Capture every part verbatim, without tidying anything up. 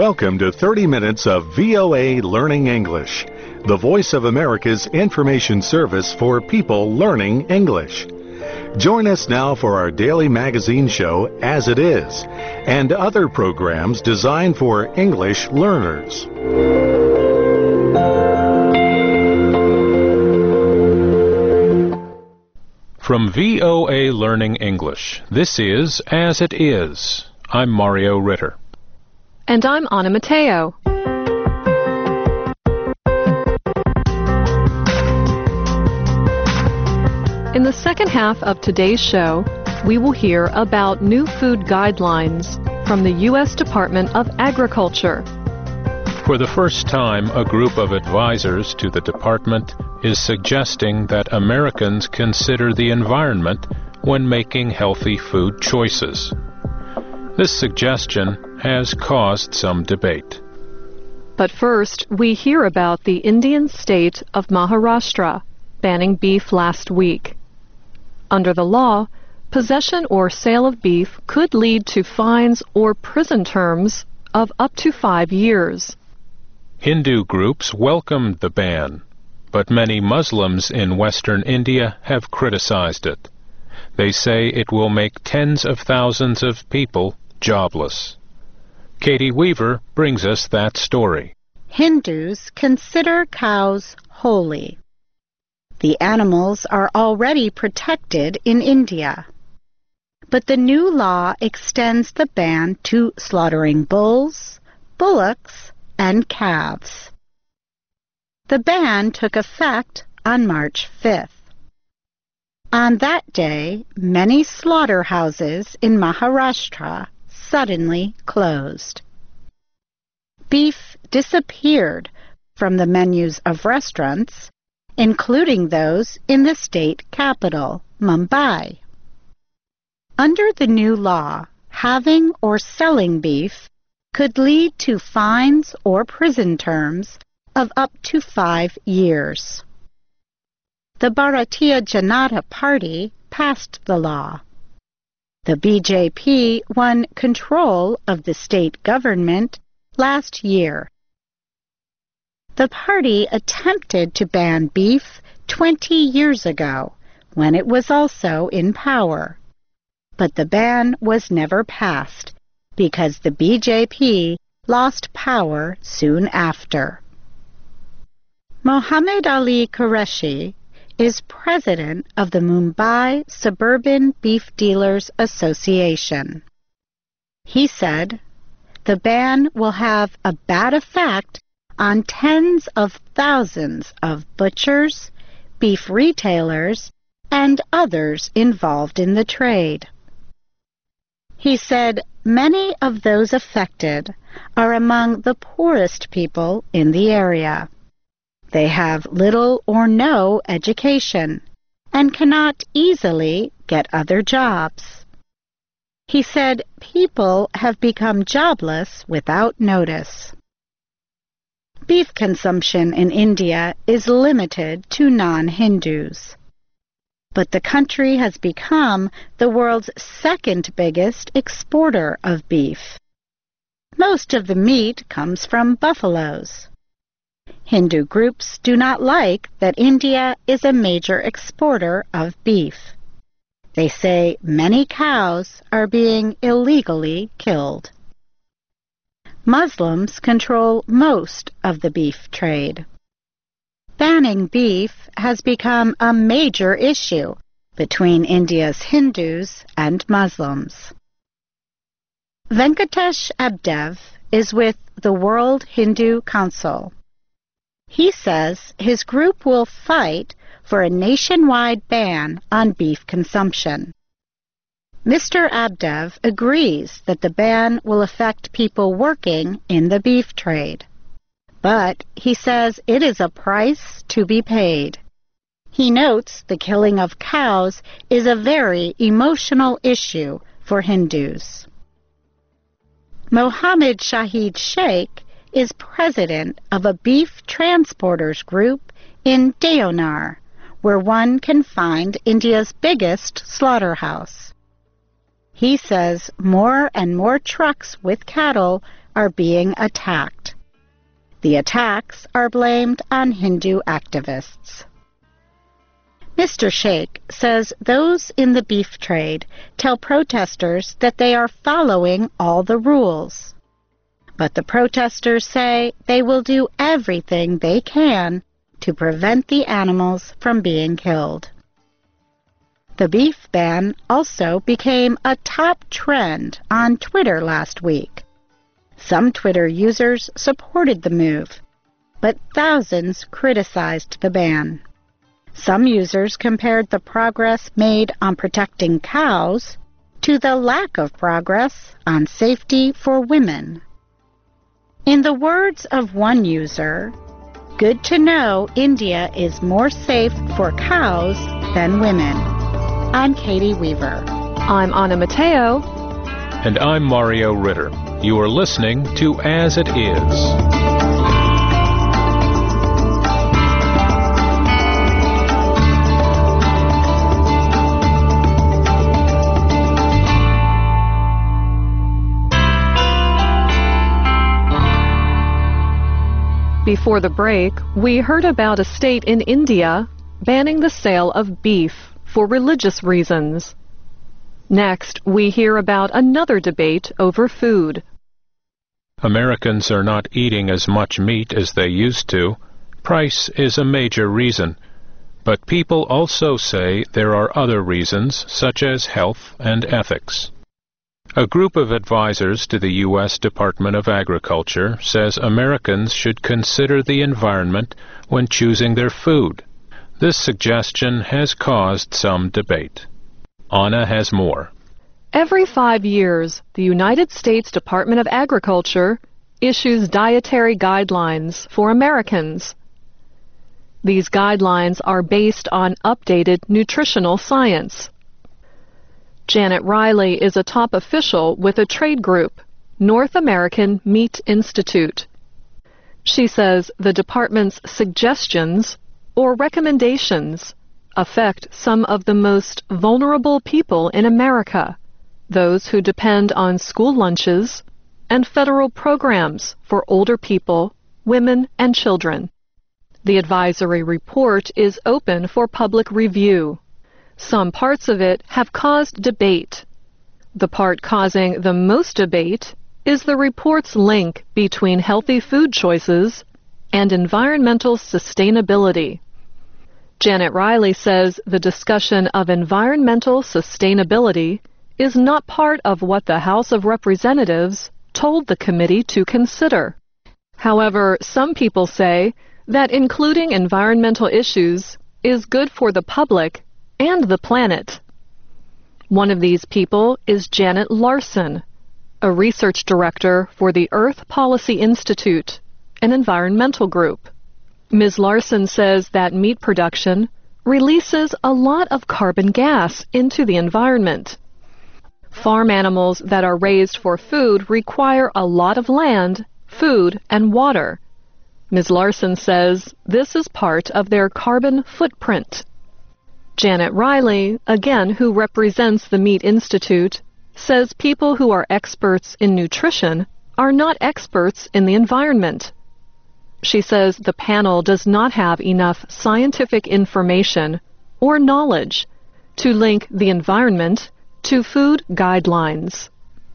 Welcome to thirty minutes of V O A Learning English, the voice of America's information service for people learning English. Join us now for our daily magazine show, As It Is, and other programs designed for English learners. From V O A Learning English, this is As It Is. I'm Mario Ritter. And I'm Anna Matteo. In the second half of today's show, we will hear about new food guidelines from the U S Department of Agriculture. For the first time, a group of advisors to the department is suggesting that Americans consider the environment when making healthy food choices. This suggestion has caused some debate. But first, we hear about the Indian state of Maharashtra banning beef last week. Under the law, possession or sale of beef could lead to fines or prison terms of up to five years. Hindu groups welcomed the ban, but many Muslims in western India have criticized it. They say it will make tens of thousands of people jobless. Katie Weaver brings us that story. Hindus consider cows holy. The animals are already protected in India. But the new law extends the ban to slaughtering bulls, bullocks, and calves. The ban took effect on March fifth. On that day, many slaughterhouses in Maharashtra suddenly closed. Beef disappeared from the menus of restaurants, including those in the state capital, Mumbai. Under the new law, having or selling beef could lead to fines or prison terms of up to five years. The Bharatiya Janata Party passed the law. The B J P won control of the state government last year. The party attempted to ban beef twenty years ago, when it was also in power. But the ban was never passed, because the B J P lost power soon after. Mohammed Ali Qureshi is president of the Mumbai Suburban Beef Dealers Association. He said, "The ban will have a bad effect on tens of thousands of butchers, beef retailers, and others involved in the trade." He said many of those affected are among the poorest people in the area. They have little or no education and cannot easily get other jobs. He said people have become jobless without notice. Beef consumption in India is limited to non-Hindus. But the country has become the world's second biggest exporter of beef. Most of the meat comes from buffaloes. Hindu groups do not like that India is a major exporter of beef. They say many cows are being illegally killed. Muslims control most of the beef trade. Banning beef has become a major issue between India's Hindus and Muslims. Venkatesh Abdev is with the World Hindu Council. He says his group will fight for a nationwide ban on beef consumption. Mister Abdev agrees that the ban will affect people working in the beef trade. But he says it is a price to be paid. He notes the killing of cows is a very emotional issue for Hindus. Mohammed Shahid Sheikh is president of a beef transporters group in Deonar, where one can find India's biggest slaughterhouse. He says more and more trucks with cattle are being attacked. The attacks are blamed on Hindu activists. Mister Sheikh says those in the beef trade tell protesters that they are following all the rules. But the protesters say they will do everything they can to prevent the animals from being killed. The beef ban also became a top trend on Twitter last week. Some Twitter users supported the move, but thousands criticized the ban. Some users compared the progress made on protecting cows to the lack of progress on safety for women. In the words of one user, "Good to know India is more safe for cows than women." I'm Katie Weaver. I'm Anna Mateo. And I'm Mario Ritter. You are listening to As It Is. Before the break, we heard about a state in India banning the sale of beef for religious reasons. Next, we hear about another debate over food. Americans are not eating as much meat as they used to. Price is a major reason. But people also say there are other reasons, such as health and ethics. A group of advisors to the U S Department of Agriculture says Americans should consider the environment when choosing their food. This suggestion has caused some debate. Anna has more. Every five years, the United States Department of Agriculture issues dietary guidelines for Americans. These guidelines are based on updated nutritional science. Janet Riley is a top official with a trade group, North American Meat Institute. She says the department's suggestions or recommendations affect some of the most vulnerable people in America, those who depend on school lunches and federal programs for older people, women, and children. The advisory report is open for public review. Some parts of it have caused debate. The part causing the most debate is the report's link between healthy food choices and environmental sustainability. Janet Riley says the discussion of environmental sustainability is not part of what the House of Representatives told the committee to consider. However, some people say that including environmental issues is good for the public and the planet. One of these people is Janet Larson, a research director for the Earth Policy Institute, an environmental group. Miz Larson says that meat production releases a lot of carbon gas into the environment. Farm animals that are raised for food require a lot of land, food, and water. Miz Larson says this is part of their carbon footprint. Janet Riley, again who represents the Meat Institute, says people who are experts in nutrition are not experts in the environment. She says the panel does not have enough scientific information or knowledge to link the environment to food guidelines.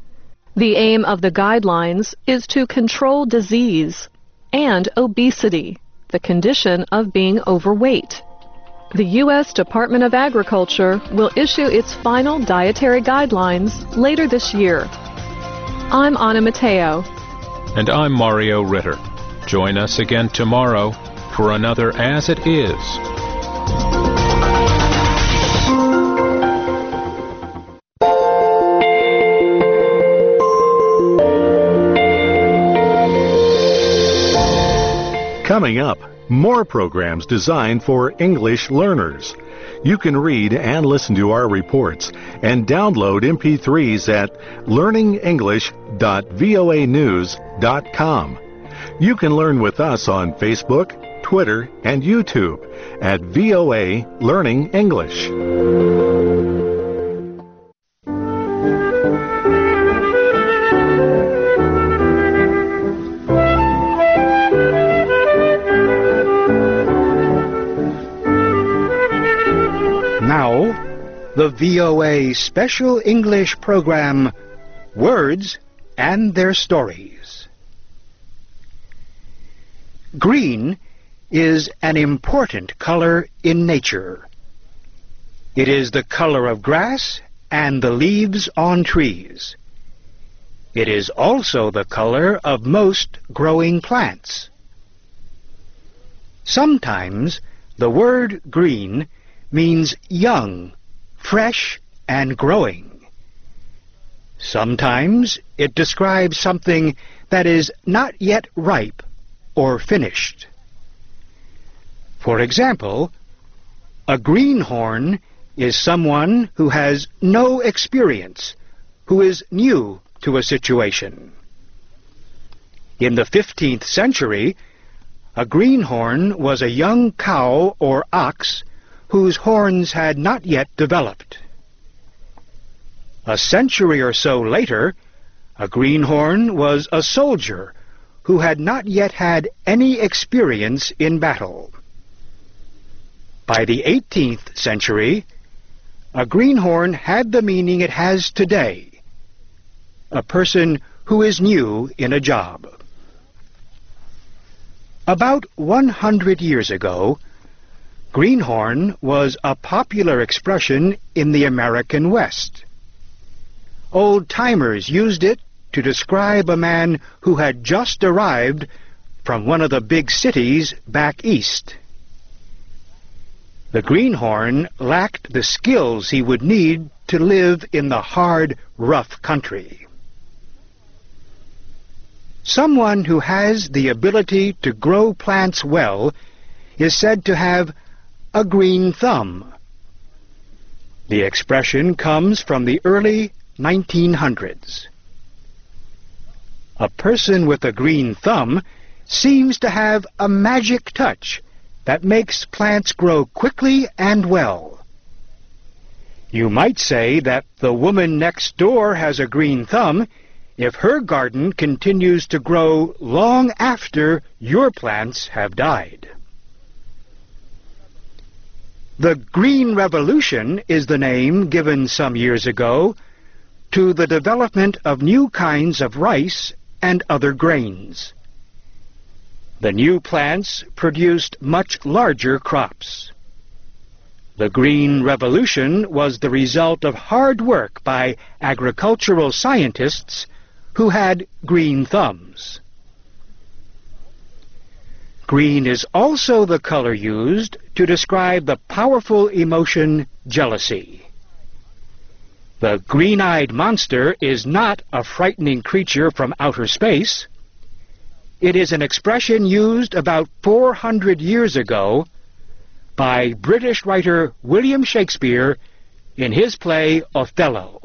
The aim of the guidelines is to control disease and obesity, the condition of being overweight. The U S Department of Agriculture will issue its final dietary guidelines later this year. I'm Anna Mateo. And I'm Mario Ritter. Join us again tomorrow for another As It Is. Coming up, more programs designed for English learners. You can read and listen to our reports and download M P threes at learning english dot voa news dot com. You can learn with us on Facebook, Twitter, and YouTube at V O A Learning English. Now, the V O A Special English Program, Words and Their Stories. Green is an important color in nature. It is the color of grass and the leaves on trees. It is also the color of most growing plants. Sometimes the word green means young, fresh, and growing. Sometimes it describes something that is not yet ripe or finished. For example, a greenhorn is someone who has no experience, who is new to a situation. In the fifteenth century, a greenhorn was a young cow or ox whose horns had not yet developed. A century or so later, a greenhorn was a soldier who had not yet had any experience in battle. By the eighteenth century, a greenhorn had the meaning it has today, a person who is new in a job. About one hundred years ago, greenhorn was a popular expression in the American West. Old-timers used it to describe a man who had just arrived from one of the big cities back east. The greenhorn lacked the skills he would need to live in the hard, rough country. Someone who has the ability to grow plants well is said to have a green thumb. The expression comes from the early nineteen hundreds. A person with a green thumb seems to have a magic touch that makes plants grow quickly and well. You might say that the woman next door has a green thumb if her garden continues to grow long after your plants have died. The Green Revolution is the name given some years ago to the development of new kinds of rice and other grains. The new plants produced much larger crops. The Green Revolution was the result of hard work by agricultural scientists who had green thumbs. Green is also the color used to describe the powerful emotion jealousy. The green-eyed monster is not a frightening creature from outer space. It is an expression used about four hundred years ago by British writer William Shakespeare in his play Othello.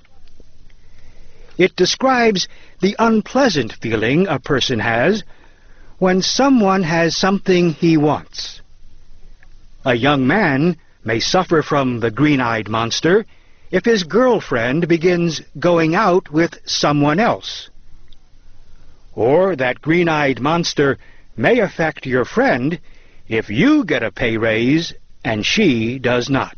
It describes the unpleasant feeling a person has when someone has something he wants. A young man may suffer from the green-eyed monster if his girlfriend begins going out with someone else. Or that green-eyed monster may affect your friend if you get a pay raise and she does not.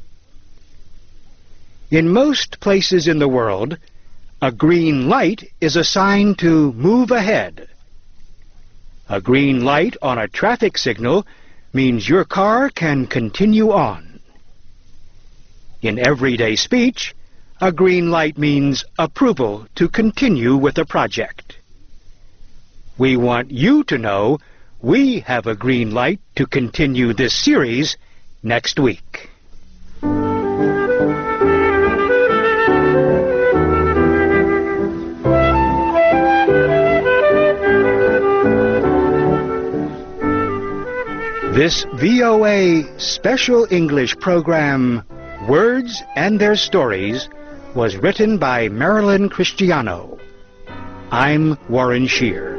In most places in the world, a green light is a sign to move ahead. A green light on a traffic signal means your car can continue on. In everyday speech, a green light means approval to continue with a project. We want you to know we have a green light to continue this series next week. This V O A Special English Program, Words and Their Stories, was written by Marilyn Cristiano. I'm Warren Shear.